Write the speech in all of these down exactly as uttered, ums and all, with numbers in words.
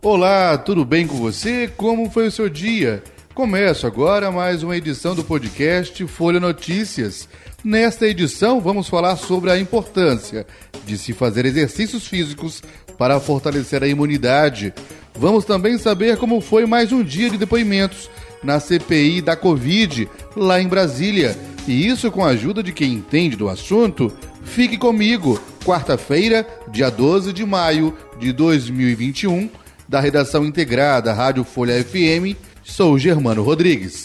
Olá, tudo bem com você? Como foi o seu dia? Começo agora mais uma edição do podcast Folha Notícias. Nesta edição vamos falar sobre a importância de se fazer exercícios físicos para fortalecer a imunidade. Vamos também saber como foi mais um dia de depoimentos na C P I da Covid, lá em Brasília. E isso com a ajuda de quem entende do assunto. Fique comigo, quarta-feira, dia doze de maio de dois mil e vinte e um, da redação integrada Rádio Folha F M, sou Germano Rodrigues.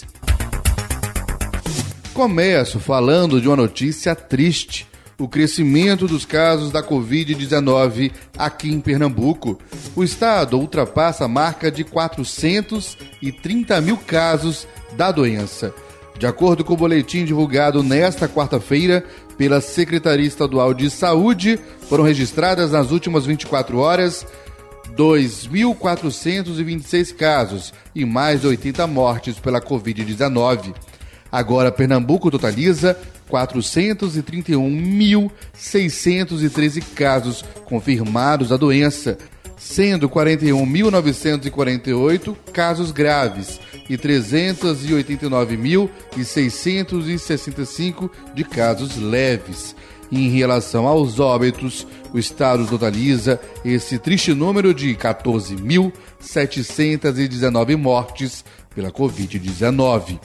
Começo falando de uma notícia triste: o crescimento dos casos da covid dezenove aqui em Pernambuco. O estado ultrapassa a marca de quatrocentos e trinta mil casos da doença. De acordo com o boletim divulgado nesta quarta-feira pela Secretaria Estadual de Saúde, foram registradas nas últimas vinte e quatro horas dois mil quatrocentos e vinte e seis casos e mais de oitenta mortes pela covid dezenove. Agora, Pernambuco totaliza quatrocentos e trinta e um mil seiscentos e treze casos confirmados da doença, sendo quarenta e um mil novecentos e quarenta e oito casos graves e trezentos e oitenta e nove mil seiscentos e sessenta e cinco de casos leves. Em relação aos óbitos, o estado totaliza esse triste número de quatorze mil setecentos e dezenove mortes pela covid dezenove.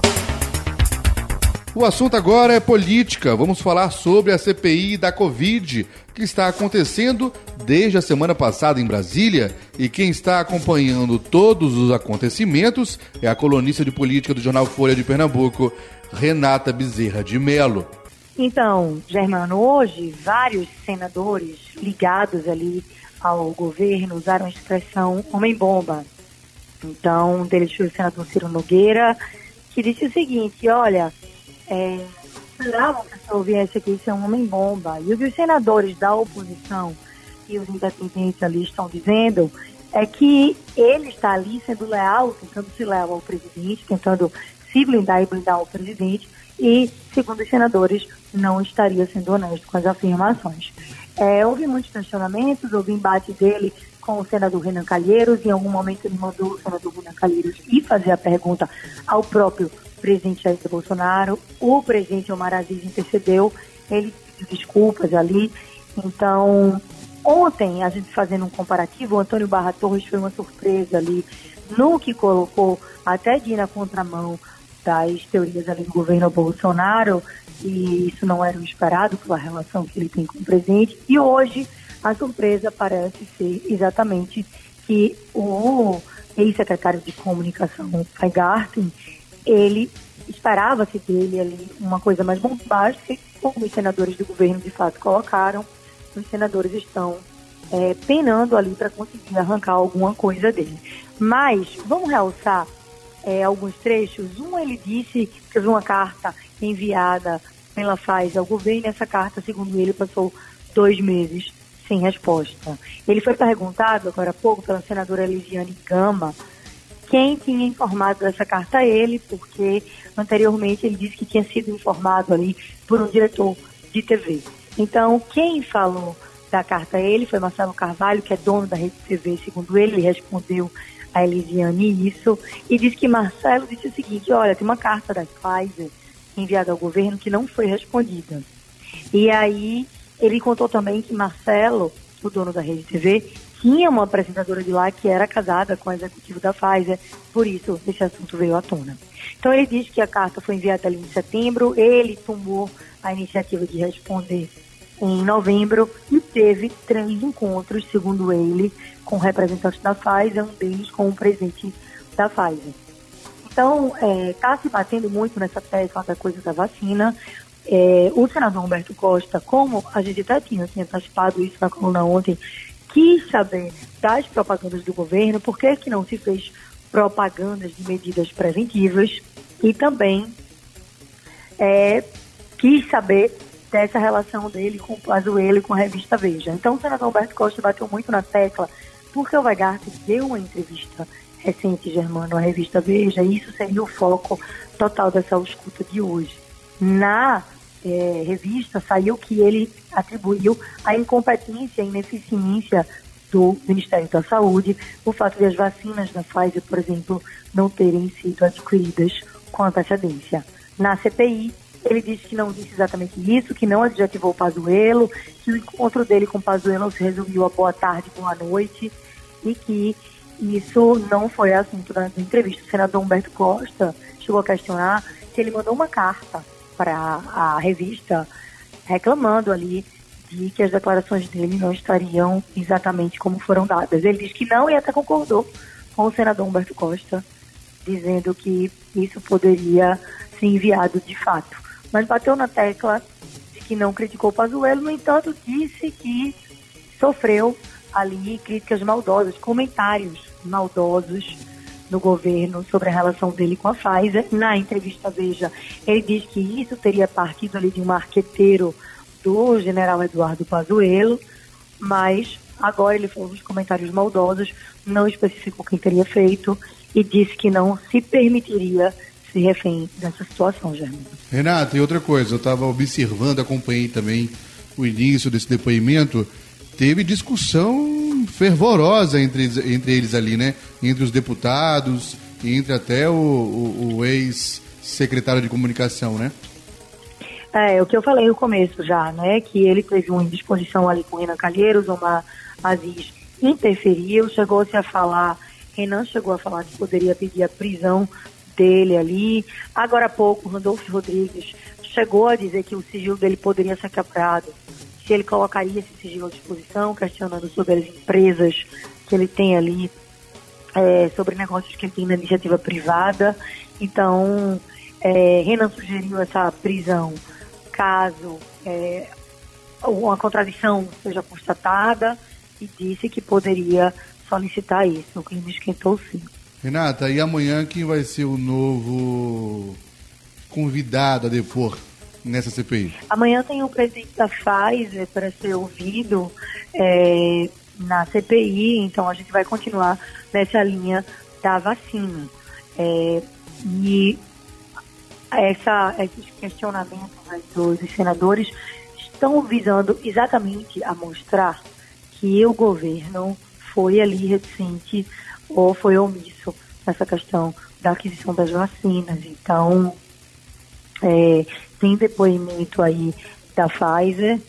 O assunto agora é política. Vamos falar sobre a C P I da Covid, que está acontecendo desde a semana passada em Brasília, e quem está acompanhando todos os acontecimentos é a colunista de política do jornal Folha de Pernambuco, Renata Bezerra de Mello. Então, Germano, hoje vários senadores ligados ali ao governo usaram a expressão homem-bomba. Então, um deles foi o senador Ciro Nogueira, que disse o seguinte: olha, é, esperavam que a pessoa viesse aqui ser um homem-bomba. E o que os senadores da oposição e os independentes ali estão dizendo é que ele está ali sendo leal, tentando ser leal ao presidente, tentando se blindar e blindar o presidente, e, segundo os senadores, não estaria sendo honesto com as afirmações. É, houve muitos questionamentos, houve embate dele com o senador Renan Calheiros. Em algum momento ele mandou o senador Renan Calheiros ir fazer a pergunta ao próprio presidente Jair Bolsonaro. O presidente Omar Aziz intercedeu, ele pediu desculpas ali. Então, ontem, a gente fazendo um comparativo, o Antônio Barra Torres foi uma surpresa ali no que colocou até de ir na contramão das teorias ali do governo Bolsonaro, e isso não era o esperado pela relação que ele tem com o presidente. E hoje a surpresa parece ser exatamente que o ex-secretário de comunicação, Weingarten, ele esperava-se dele ali uma coisa mais bombástica, e como os senadores do governo de fato colocaram, os senadores estão é, penando ali para conseguir arrancar alguma coisa dele. Mas vamos realçar É, alguns trechos. Um, ele disse que teve uma carta enviada pela Pfizer ao governo, e essa carta, segundo ele, passou dois meses sem resposta. Ele foi perguntado agora há pouco pela senadora Elisiane Gama quem tinha informado dessa carta a ele, porque anteriormente ele disse que tinha sido informado ali por um diretor de T V. Então, quem falou da carta a ele foi Marcelo Carvalho, que é dono da Rede T V, segundo ele. Ele respondeu a Elisiane isso, e disse que Marcelo disse o seguinte: olha, tem uma carta da Pfizer enviada ao governo que não foi respondida. E aí ele contou também que Marcelo, o dono da Rede T V, tinha uma apresentadora de lá que era casada com o executivo da Pfizer, por isso esse assunto veio à tona. Então ele disse que a carta foi enviada ali em setembro, ele tomou a iniciativa de responder em novembro e teve três encontros, segundo ele, com representantes da Pfizer, um deles com o presidente da Pfizer. Então, está é, se batendo muito nessa tecla da coisa da vacina. É, o senador Humberto Costa, como a gente até tinha, tinha antecipado isso na coluna ontem, quis saber das propagandas do governo, por que que não se fez propagandas de medidas preventivas, e também é, quis saber dessa relação dele com o Pazuello e com a revista Veja. Então o senador Humberto Costa bateu muito na tecla, porque o Weingarten deu uma entrevista recente, Germano, à revista Veja, e isso seria o foco total dessa ausculta de hoje. Na é, revista saiu que ele atribuiu a incompetência e ineficiência do Ministério da Saúde, o fato de as vacinas da Pfizer, por exemplo, não terem sido adquiridas com antecedência. Na C P I, ele disse que não disse exatamente isso, que não adjetivou o Pazuello, que o encontro dele com o Pazuello se resumiu a boa tarde, boa noite, e que isso não foi assunto da entrevista. O senador Humberto Costa chegou a questionar que ele mandou uma carta para a revista reclamando ali de que as declarações dele não estariam exatamente como foram dadas. Ele disse que não e até concordou com o senador Humberto Costa, dizendo que isso poderia ser enviado de fato. Mas bateu na tecla de que não criticou o Pazuello, no entanto, disse que sofreu ali críticas maldosas, comentários maldosos no governo sobre a relação dele com a Pfizer. Na entrevista Veja, ele diz que isso teria partido ali de um marqueteiro do general Eduardo Pazuello, mas agora ele falou dos comentários maldosos, não especificou quem teria feito e disse que não se permitiria ser refém dessa situação, Germano. Renata, e outra coisa, eu estava observando, acompanhei também o início desse depoimento, teve discussão fervorosa entre, entre eles ali, né? Entre os deputados, entre até o, o, o ex-secretário de comunicação, né? É, o que eu falei no começo já, né? Que ele teve uma indisposição ali com o Renan Calheiros, Omar Aziz interferiu, chegou-se a falar, Renan chegou a falar que poderia pedir a prisão dele ali. Agora há pouco, Randolfo Rodrigues chegou a dizer que o sigilo dele poderia ser quebrado, se ele colocaria esse sigilo à disposição, questionando sobre as empresas que ele tem ali, é, sobre negócios que ele tem na iniciativa privada. Então, é, Renan sugeriu essa prisão caso é, uma contradição seja constatada e disse que poderia solicitar isso. O clima esquentou sim. Renata, e amanhã quem vai ser o novo convidado a depor nessa C P I? Amanhã tem o presidente da Pfizer para ser ouvido é, na C P I, então a gente vai continuar nessa linha da vacina. É, e essa, esses questionamentos né, dos senadores estão visando exatamente a mostrar que o governo foi ali reticente ou foi omisso nessa questão da aquisição das vacinas. Então, é, tem depoimento aí da Pfizer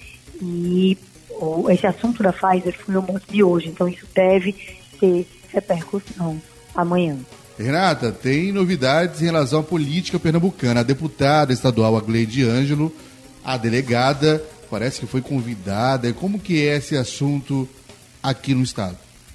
e ou, esse assunto da Pfizer foi o mote de hoje, então isso deve ter repercussão amanhã. Renata, tem novidades em relação à política pernambucana. A deputada estadual Agleide Ângelo, a delegada, parece que foi convidada. Como que é esse assunto aqui no estado?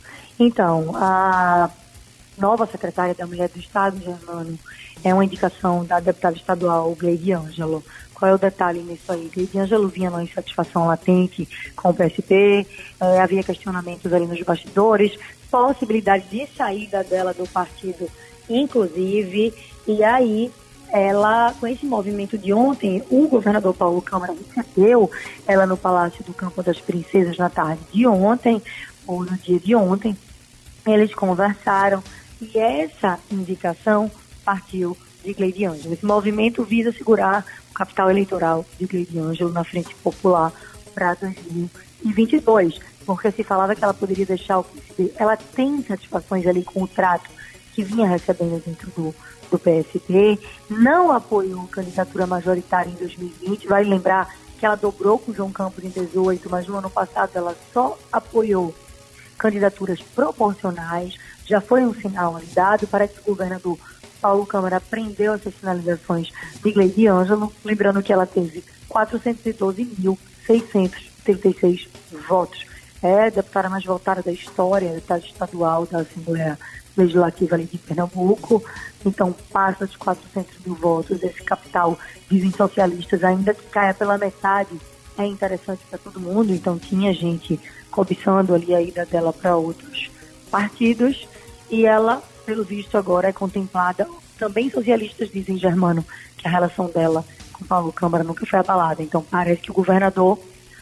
Então, a nova secretária da Mulher do Estado, Germano, é uma indicação da deputada estadual Agleide Ângelo. Qual é o detalhe nisso aí? Agleide Ângelo vinha numa insatisfação latente com o P S P, eh, havia questionamentos ali nos bastidores, possibilidade de saída dela do partido, inclusive, e aí ela, com esse movimento de ontem, o governador Paulo Câmara recebeu ela no Palácio do Campo das Princesas na tarde de ontem, ou no dia de ontem, eles conversaram e essa indicação partiu de Agleide Ângelo. Esse movimento visa segurar o capital eleitoral de Agleide Ângelo na Frente Popular para dois mil e vinte e dois, porque se falava que ela poderia deixar o P S B. Ela tem satisfações ali com o trato que vinha recebendo dentro do, do P S B, não apoiou candidatura majoritária em dois mil e vinte, vale lembrar que ela dobrou com João Campos em dezoito, mas no ano passado ela só apoiou candidaturas proporcionais. Já foi um sinal ali dado, parece que o governador Paulo Câmara prendeu essas sinalizações de Agleide Ângelo, lembrando que ela teve quatrocentos e doze mil seiscentos e trinta e seis votos. É a deputada mais votada da história, deputada estadual da Assembleia Legislativa ali de Pernambuco, então passa de quatrocentos mil votos. Esse capital, dizem socialistas, ainda que caia pela metade, é interessante para todo mundo, então tinha gente cobiçando ali a ida dela para outros partidos, e ela, pelo visto, agora é contemplada. Também socialistas dizem, Germano, que a relação dela com Paulo Câmara nunca foi abalada, então parece que o governador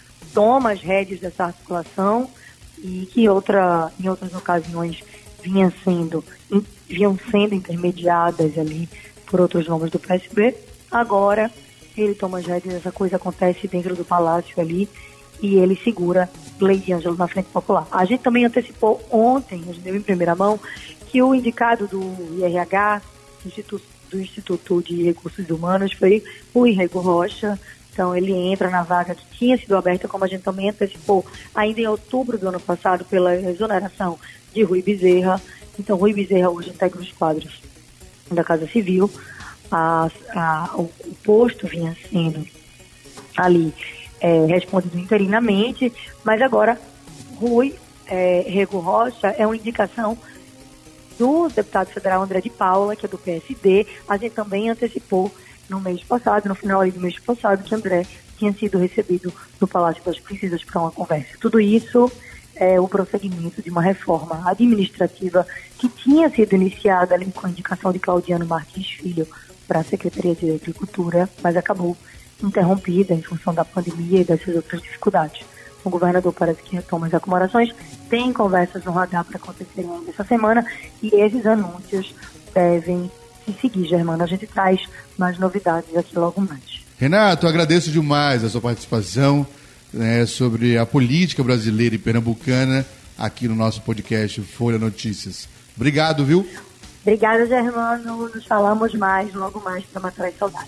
toma as rédeas dessa articulação e que outra, em outras ocasiões vinham sendo, vinham sendo intermediadas ali por outros nomes do P S B. Agora ele toma as rédeas, essa coisa acontece dentro do palácio ali e ele segura Lady Ângelo na Frente Popular. A gente também antecipou ontem, a gente deu em primeira mão, que o indicado do I R H, Instituto, do Instituto de Recursos Humanos, foi o Rego Rocha. Então ele entra na vaga que tinha sido aberta, como a gente também antecipou ainda em outubro do ano passado, pela exoneração de Rui Bezerra. Então Rui Bezerra hoje integra os quadros da Casa Civil. A, a, o, o posto vinha sendo ali é, respondido interinamente, mas agora Rui é, Rego Rocha é uma indicação do deputado federal André de Paula, que é do P S D. A gente também antecipou no mês passado, no final do mês passado, que André tinha sido recebido no Palácio das Princesas para uma conversa. Tudo isso é o prosseguimento de uma reforma administrativa que tinha sido iniciada ali com a indicação de Claudiano Martins Filho para a Secretaria de Agricultura, mas acabou interrompida em função da pandemia e dessas outras dificuldades. O governador parece que retoma as acomodações, tem conversas no radar para acontecer essa semana e esses anúncios devem se seguir, Germano. A gente traz mais novidades aqui logo mais. Renato, eu agradeço demais a sua participação, né, sobre a política brasileira e pernambucana aqui no nosso podcast Folha Notícias. Obrigado, viu? Obrigada, Germano. Nos falamos mais, logo mais, para matar as saudades.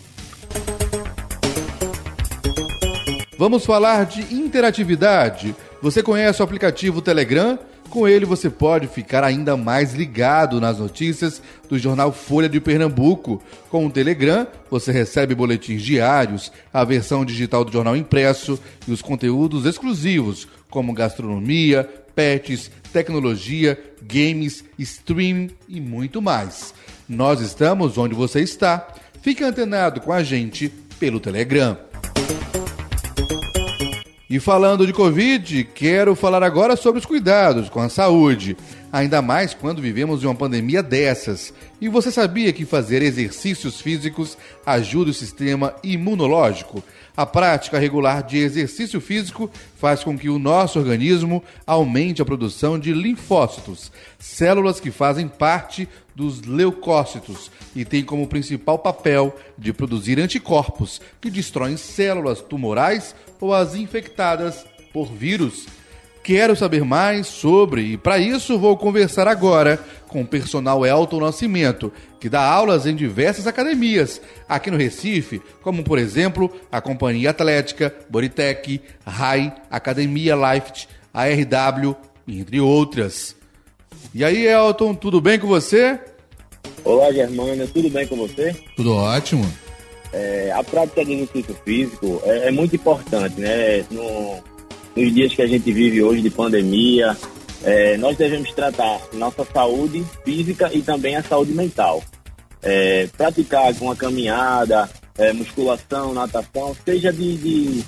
Vamos falar de interatividade. Você conhece o aplicativo Telegram? Com ele você pode ficar ainda mais ligado nas notícias do jornal Folha de Pernambuco. Com o Telegram, você recebe boletins diários, a versão digital do jornal impresso e os conteúdos exclusivos, como gastronomia, pets, tecnologia, games, streaming e muito mais. Nós estamos onde você está. Fique antenado com a gente pelo Telegram. E falando de Covid, quero falar agora sobre os cuidados com a saúde, ainda mais quando vivemos em uma pandemia dessas. E você sabia que fazer exercícios físicos ajuda o sistema imunológico? A prática regular de exercício físico faz com que o nosso organismo aumente a produção de linfócitos, células que fazem parte dos leucócitos e têm como principal papel de produzir anticorpos que destroem células tumorais ou as infectadas por vírus. Quero saber mais sobre e, para isso, vou conversar agora com o personal Elton Nascimento, que dá aulas em diversas academias aqui no Recife, como, por exemplo, a Companhia Atlética, Bodytech, R A I, Academia Life, a R W, entre outras. E aí, Elton, tudo bem com você? Olá, Germano, tudo bem com você? Tudo ótimo. É, a prática de exercício físico é, é muito importante, né? No, nos dias que a gente vive hoje de pandemia, é, nós devemos tratar nossa saúde física e também a saúde mental. É, praticar uma caminhada, é, musculação, natação, seja de, de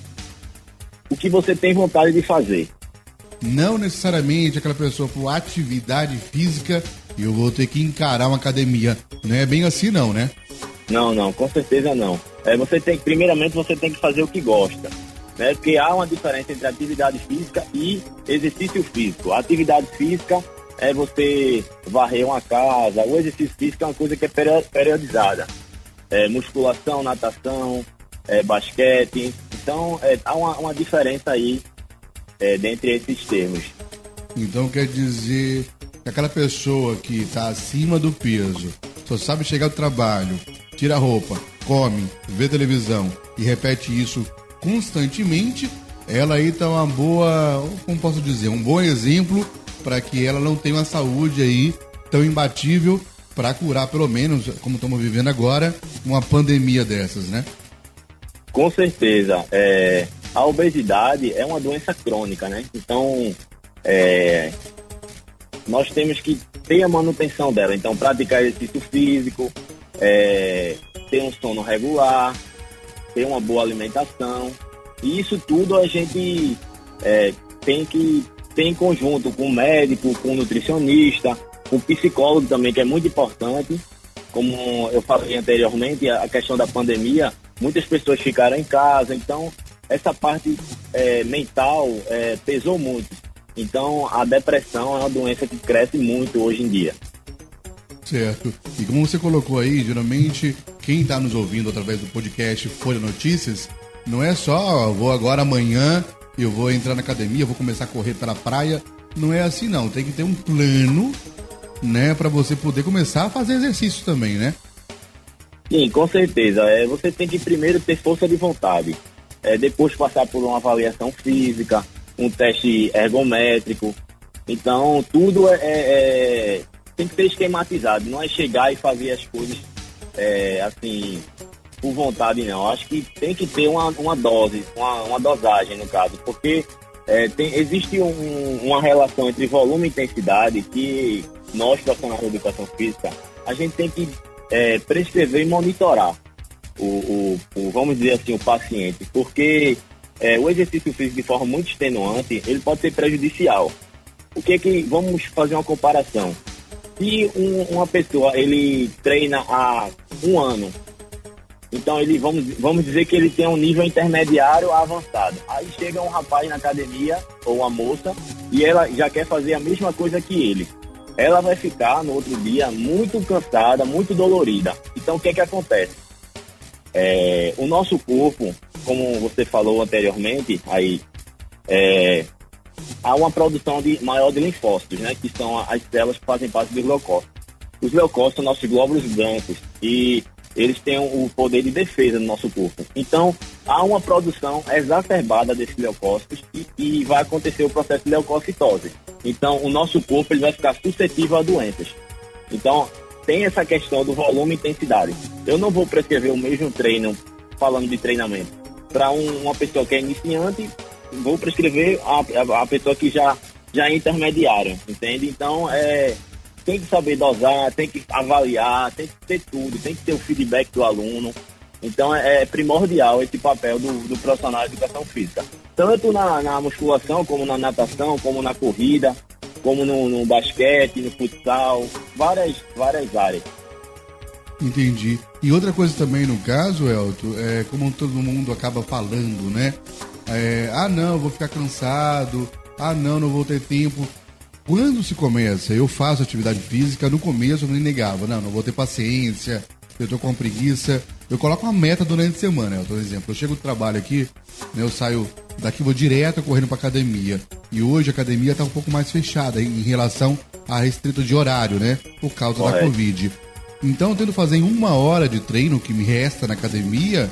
o que você tem vontade de fazer. Não necessariamente aquela pessoa por atividade física, eu vou ter que encarar uma academia. Não é bem assim não, né? Não, não, com certeza não. É, você tem, primeiramente você tem que fazer o que gosta, né? Porque há uma diferença entre atividade física e exercício físico. A atividade física é você varrer uma casa, o exercício físico é uma coisa que é periodizada. É, musculação, natação, é, basquete. Então, é, há uma, uma diferença aí é, dentre esses termos. Então quer dizer que aquela pessoa que está acima do peso, só sabe chegar do trabalho, tira a roupa, come, vê televisão e repete isso constantemente, ela aí tá uma boa, como posso dizer, um bom exemplo para que ela não tenha uma saúde aí tão imbatível para curar, pelo menos, como estamos vivendo agora, uma pandemia dessas, né? Com certeza. É, a obesidade é uma doença crônica, né? Então, é, nós temos que ter a manutenção dela. Então, praticar exercício físico, é, ter um sono regular, ter uma boa alimentação. E isso tudo a gente é, tem que ter em conjunto com o médico, com o nutricionista, com o psicólogo também, que é muito importante. Como eu falei anteriormente, a questão da pandemia, muitas pessoas ficaram em casa, então essa parte é, mental é, pesou muito. Então a depressão é uma doença que cresce muito hoje em dia. Certo. E como você colocou aí, geralmente quem está nos ouvindo através do podcast Folha Notícias, não é só, ó, vou agora amanhã eu vou entrar na academia, vou começar a correr pela praia. Não é assim não, tem que ter um plano, né, para você poder começar a fazer exercício também, né? Sim, com certeza. É, você tem que primeiro ter força de vontade, é, depois passar por uma avaliação física, um teste ergométrico. Então, tudo é, é, tem que ser esquematizado, não é chegar e fazer as coisas é, assim, por vontade não. Acho que tem que ter uma, uma dose, uma, uma dosagem no caso, porque é, tem, existe um, uma relação entre volume e intensidade que nós, profissionais de educação física, a gente tem que é, prescrever e monitorar o, o, o, vamos dizer assim, o paciente, porque é, o exercício físico de forma muito extenuante, ele pode ser prejudicial. O que é que, vamos fazer uma comparação. Se um, uma pessoa, ele treina há um ano, então ele, vamos, vamos dizer que ele tem um nível intermediário a avançado. Aí chega um rapaz na academia, ou uma moça, e ela já quer fazer a mesma coisa que ele. Ela vai ficar no outro dia muito cansada, muito dolorida. Então o que é que acontece? É, o nosso corpo, como você falou anteriormente, aí, é, há uma produção de, maior de linfócitos, né, que são as células que fazem parte dos leucócitos. Os leucócitos são nossos glóbulos brancos e eles têm o poder de defesa no nosso corpo. Então, há uma produção exacerbada desses leucócitos e, e vai acontecer o processo de leucocitose. Então, o nosso corpo ele vai ficar suscetível a doenças. Então, tem essa questão do volume e intensidade. Eu não vou prescrever o mesmo treino, falando de treinamento, para um, uma pessoa que é iniciante, vou prescrever a, a, a pessoa que já, já é intermediária, entende? Então, é, tem que saber dosar, tem que avaliar, tem que ter tudo, tem que ter o feedback do aluno. Então, é, é primordial esse papel do, do profissional de educação física. Tanto na, na musculação, como na natação, como na corrida, como no, no basquete, no futsal, várias, várias áreas. Entendi. E outra coisa também no caso, Elton, é como todo mundo acaba falando, né? É, ah não, eu vou ficar cansado, ah não, não vou ter tempo. Quando se começa, eu faço atividade física, no começo eu nem negava, não, não vou ter paciência, eu tô com preguiça. Eu coloco uma meta durante a semana, por exemplo, eu chego do trabalho aqui, né, eu saio daqui, vou direto correndo pra academia. E hoje a academia tá um pouco mais fechada em relação a restrito de horário, né, por causa Correto. da Covid. Então eu tento fazer em uma hora de treino que me resta na academia,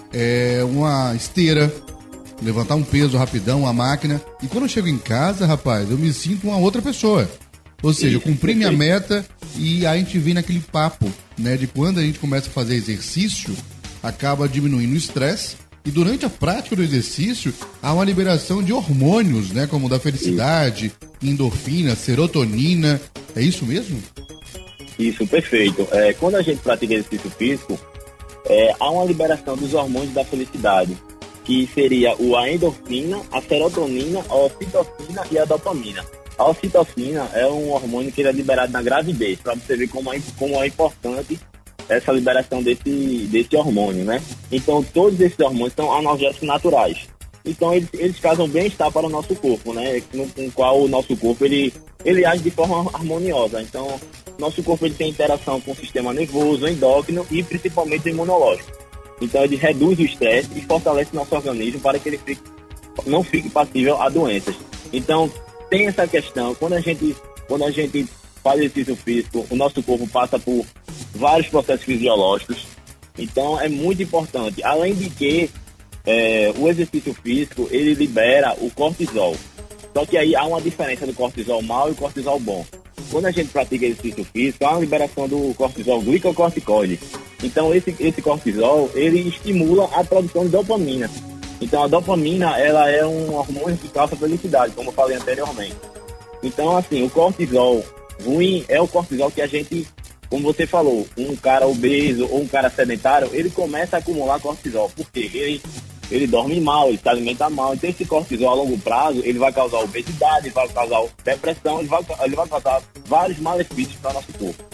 é uma esteira, levantar um peso rapidão, a máquina. E quando eu chego em casa, rapaz, eu me sinto uma outra pessoa. Ou seja, eu cumpri minha meta e aí a gente vem naquele papo, né? De quando a gente começa a fazer exercício, acaba diminuindo o estresse. E durante a prática do exercício, há uma liberação de hormônios, né? Como da felicidade, endorfina, serotonina. É isso mesmo? Isso, perfeito. É, quando a gente pratica exercício físico, é, há uma liberação dos hormônios da felicidade, que seria o, a endorfina, a serotonina, a ocitocina e a dopamina. A ocitocina é um hormônio que ele é liberado na gravidez, para você ver como é, como é importante essa liberação desse, desse hormônio, né? Então, todos esses hormônios são analgésicos naturais. Então, eles, eles causam bem-estar para o nosso corpo, né? No, com o qual o nosso corpo, ele, ele age de forma harmoniosa. Então, nosso corpo ele tem interação com o sistema nervoso, endócrino e principalmente imunológico. Então, ele reduz o estresse e fortalece nosso organismo para que ele fique, não fique passível a doenças. Então, tem essa questão, quando a gente, quando a gente faz exercício físico, o nosso corpo passa por vários processos fisiológicos. Então, é muito importante. Além de que, é, o exercício físico, ele libera o cortisol. Só que aí há uma diferença do cortisol mau e o cortisol bom. Quando a gente pratica exercício físico, há uma liberação do cortisol glicocorticoide. Então, esse, esse cortisol, ele estimula a produção de dopamina. Então, a dopamina, ela é um hormônio que causa felicidade, como eu falei anteriormente. Então, assim, o cortisol ruim é o cortisol que a gente, como você falou, um cara obeso ou um cara sedentário, ele começa a acumular cortisol. Por quê? Ele, ele dorme mal, ele se alimenta mal. Então, esse cortisol a longo prazo, ele vai causar obesidade, vai causar depressão, ele vai, ele vai causar vários malefícios para o nosso corpo.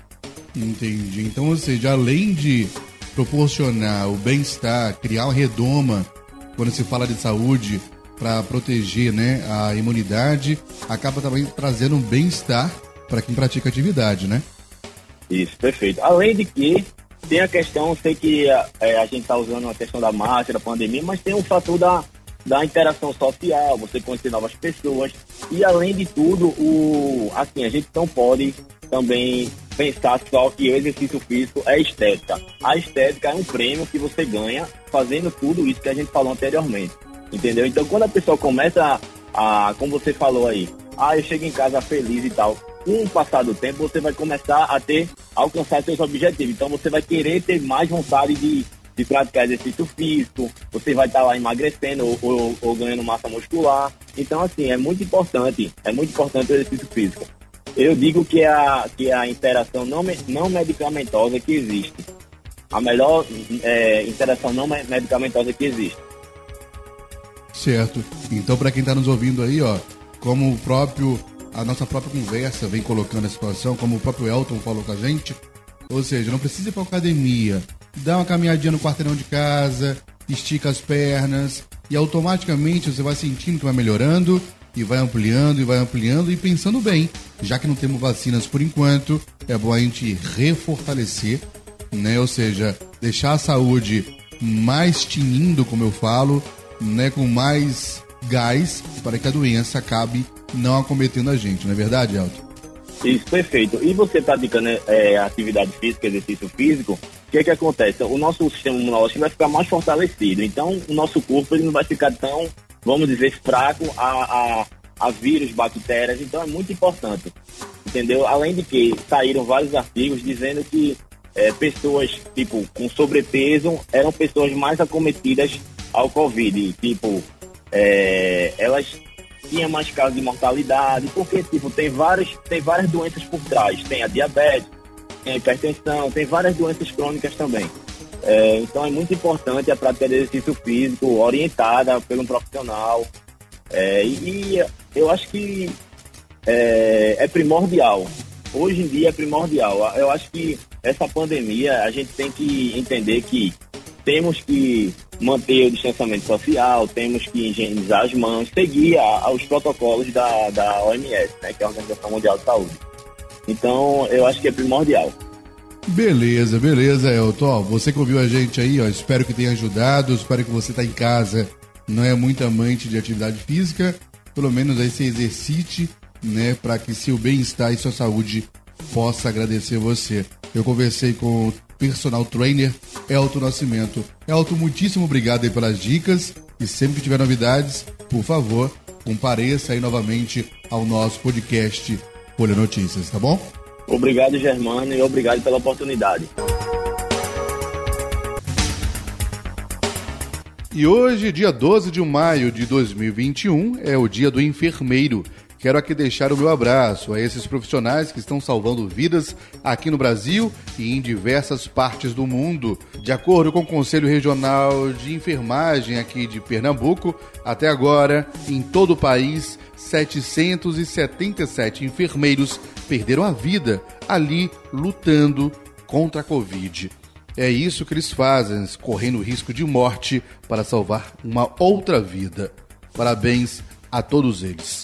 Entendi. Então, ou seja, além de proporcionar o bem-estar, criar uma redoma, quando se fala de saúde, para proteger, né, a imunidade, acaba também trazendo um bem-estar para quem pratica atividade, né? Isso, perfeito. Além de que tem a questão, sei que é, a gente está usando a questão da máscara, da pandemia, mas tem o fator da, da interação social, você conhecer novas pessoas. E além de tudo, o, assim, a gente não pode também pensar só que o exercício físico é estética. A estética é um prêmio que você ganha fazendo tudo isso que a gente falou anteriormente, entendeu? Então, quando a pessoa começa a, a como você falou aí, ah, eu chego em casa feliz e tal, com o passar do tempo, você vai começar a ter, a alcançar seus objetivos. Então, você vai querer ter mais vontade de, de praticar exercício físico, você vai estar lá emagrecendo ou, ou, ou ganhando massa muscular. Então, assim, é muito importante, é muito importante o exercício físico. Eu digo que é a, que é a interação não, não medicamentosa que existe. A melhor é, interação não medicamentosa que existe. Certo. Então, para quem está nos ouvindo aí, ó, como o próprio, a nossa própria conversa vem colocando a situação, como o próprio Elton falou com a gente, ou seja, não precisa ir para academia, dá uma caminhadinha no quarteirão de casa, estica as pernas e automaticamente você vai sentindo que vai melhorando e vai ampliando e vai ampliando e pensando bem, já que não temos vacinas por enquanto, é bom a gente refortalecer, né? Ou seja, deixar a saúde mais tinindo, como eu falo, né? Com mais gás para que a doença acabe não acometendo a gente, não é verdade, Elton? Isso, perfeito. E você praticando é, atividade física, exercício físico, o que é que acontece? O nosso sistema imunológico vai ficar mais fortalecido, então o nosso corpo ele não vai ficar tão, vamos dizer, fraco a, a, a vírus, bactérias, então é muito importante, entendeu? Além de que saíram vários artigos dizendo que é, pessoas, tipo, com sobrepeso eram pessoas mais acometidas ao Covid, tipo, é, elas tinham mais casos de mortalidade, porque, tipo, tem várias, tem várias doenças por trás, tem a diabetes, tem a hipertensão, tem várias doenças crônicas também. É, então é muito importante a prática de exercício físico orientada por um profissional. É, e, e eu acho que é, é primordial. Hoje em dia é primordial. Eu acho que essa pandemia, a gente tem que entender que temos que manter o distanciamento social, temos que higienizar as mãos, seguir a, os protocolos da, da O M S, né, que é a Organização Mundial de Saúde. Então, eu acho que é primordial. Beleza, beleza, Elton. Ó, você que ouviu a gente aí, ó, espero que tenha ajudado, espero que você tá em casa, não é muito amante de atividade física, pelo menos aí se exercite, né, para que seu bem-estar e sua saúde possa agradecer você. Eu conversei com o personal trainer Elton Nascimento. Elton, muitíssimo obrigado aí pelas dicas e sempre que tiver novidades, por favor, compareça aí novamente ao nosso podcast Folha Notícias, tá bom? Obrigado, Germano, e obrigado pela oportunidade. E hoje, dia doze de maio de dois mil e vinte e um, é o dia do enfermeiro. Quero aqui deixar o meu abraço a esses profissionais que estão salvando vidas aqui no Brasil e em diversas partes do mundo. De acordo com o Conselho Regional de Enfermagem aqui de Pernambuco, até agora, em todo o país, setecentos e setenta e sete enfermeiros perderam a vida ali lutando contra a Covid. É isso que eles fazem, correndo o risco de morte para salvar uma outra vida. Parabéns a todos eles.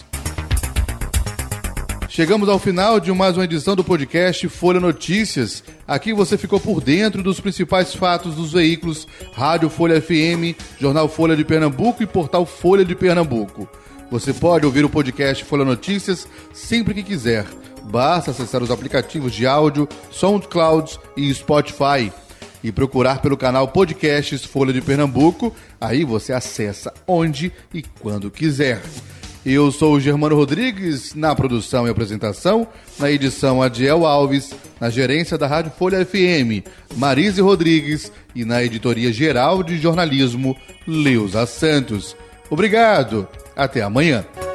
Chegamos ao final de mais uma edição do podcast Folha Notícias. Aqui você ficou por dentro dos principais fatos dos veículos Rádio Folha F M, Jornal Folha de Pernambuco e Portal Folha de Pernambuco. Você pode ouvir o podcast Folha Notícias sempre que quiser. Basta acessar os aplicativos de áudio, SoundCloud e Spotify e procurar pelo canal Podcasts Folha de Pernambuco. Aí você acessa onde e quando quiser. Eu sou o Germano Rodrigues, na produção e apresentação, na edição Adiel Alves, na gerência da Rádio Folha F M, Marise Rodrigues e na editoria geral de jornalismo, Leusa Santos. Obrigado, até amanhã.